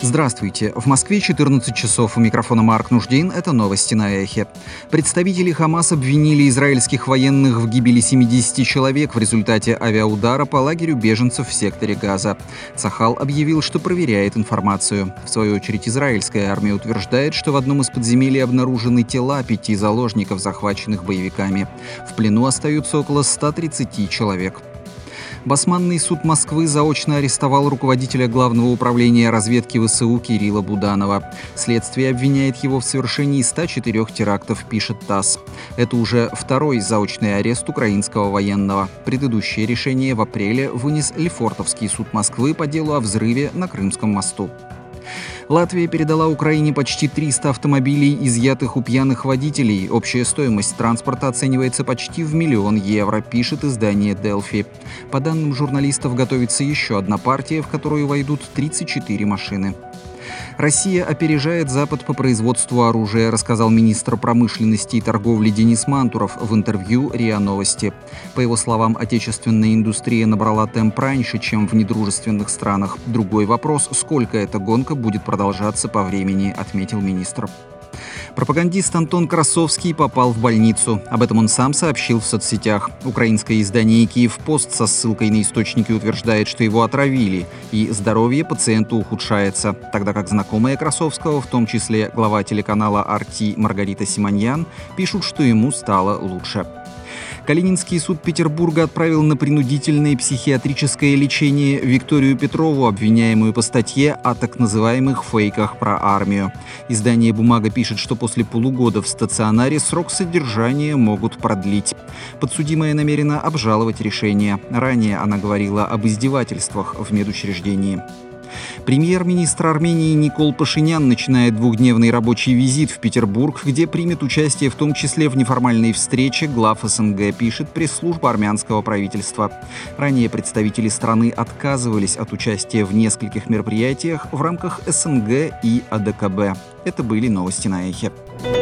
Здравствуйте. В Москве 14 часов. У микрофона Марк Нуждин. Это новости на Эхе. Представители Хамас обвинили израильских военных в гибели 70 человек в результате авиаудара по лагерю беженцев в секторе Газа. Цахал объявил, что проверяет информацию. В свою очередь, израильская армия утверждает, что в одном из подземелий обнаружены тела 5 заложников, захваченных боевиками. В плену остаются около 130 человек. Басманный суд Москвы заочно арестовал руководителя Главного управления разведки ВСУ Кирилла Буданова. Следствие обвиняет его в совершении 104 терактов, пишет ТАСС. Это уже второй заочный арест украинского военного. Предыдущее решение в апреле вынес Лефортовский суд Москвы по делу о взрыве на Крымском мосту. Латвия передала Украине почти 300 автомобилей, изъятых у пьяных водителей. Общая стоимость транспорта оценивается почти в 1 000 000 евро, пишет издание «Делфи». По данным журналистов, готовится еще одна партия, в которую войдут 34 машины. Россия опережает Запад по производству оружия, рассказал министр промышленности и торговли Денис Мантуров в интервью РИА Новости. По его словам, отечественная индустрия набрала темп раньше, чем в недружественных странах. Другой вопрос, сколько эта гонка будет продолжаться по времени, отметил министр. Пропагандист Антон Красовский попал в больницу. Об этом он сам сообщил в соцсетях. Украинское издание «Киевпост» со ссылкой на источники утверждает, что его отравили, и здоровье пациента ухудшается, тогда как знакомые Красовского, в том числе глава телеканала «Арти» Маргарита Симоньян, пишут, что ему стало лучше. Калининский суд Петербурга отправил на принудительное психиатрическое лечение Викторию Петрову, обвиняемую по статье о так называемых фейках про армию. Издание «Бумага» пишет, что после полугода в стационаре срок содержания могут продлить. Подсудимая намерена обжаловать решение. Ранее она говорила об издевательствах в медучреждении. Премьер-министр Армении Никол Пашинян начинает двухдневный рабочий визит в Петербург, где примет участие в том числе в неформальной встрече глав СНГ, пишет пресс-служба армянского правительства. Ранее представители страны отказывались от участия в нескольких мероприятиях в рамках СНГ и АДКБ. Это были новости на Эхе.